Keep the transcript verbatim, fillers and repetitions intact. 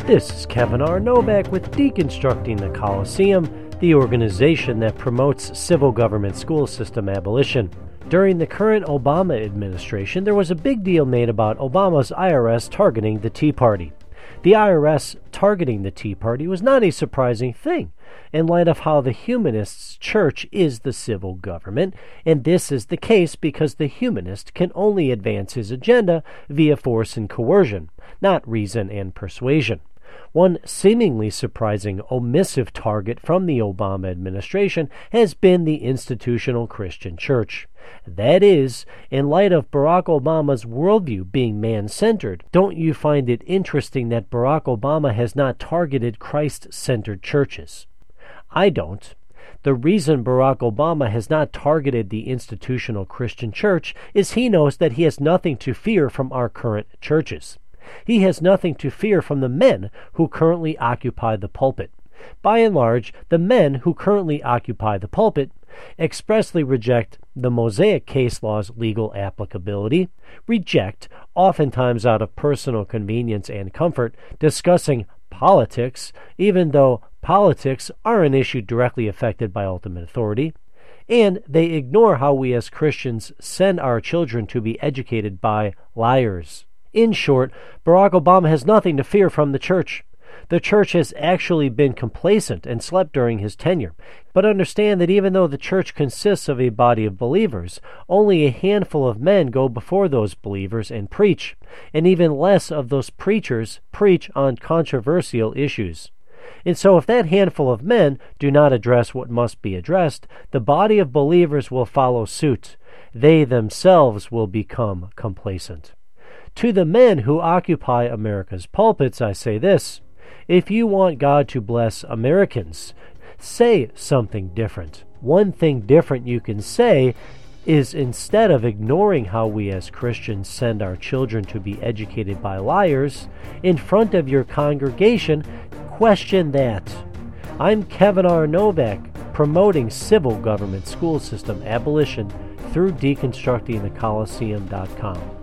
This is Kevin R. Novak with Deconstructing the Coliseum, the organization that promotes civil government school system abolition. During the current Obama administration, there was a big deal made about Obama's I R S targeting the Tea Party. The I R S targeting the Tea Party was not a surprising thing, in light of how the Humanists' church is the civil government, and this is the case because the humanist can only advance his agenda via force and coercion, not reason and persuasion. One seemingly surprising omissive target from the Obama administration has been the institutional Christian church. That is, in light of Barack Obama's worldview being man-centered, don't you find it interesting that Barack Obama has not targeted Christ-centered churches? I don't. The reason Barack Obama has not targeted the institutional Christian church is he knows that he has nothing to fear from our current churches. He has nothing to fear from the men who currently occupy the pulpit. By and large, the men who currently occupy the pulpit expressly reject the Mosaic case law's legal applicability, reject, oftentimes out of personal convenience and comfort, discussing politics, even though politics are an issue directly affected by ultimate authority, and they ignore how we as Christians send our children to be educated by liars. In short, Barack Obama has nothing to fear from the church. The church has actually been complacent and slept during his tenure. But understand that even though the church consists of a body of believers, only a handful of men go before those believers and preach, and even less of those preachers preach on controversial issues. And so if that handful of men do not address what must be addressed, the body of believers will follow suit. They themselves will become complacent. To the men who occupy America's pulpits, I say this: if you want God to bless Americans, say something different. One thing different you can say is, instead of ignoring how we as Christians send our children to be educated by liars, in front of your congregation, question that. I'm Kevin R. Novak, promoting civil government school system abolition through deconstructing the coliseum dot com.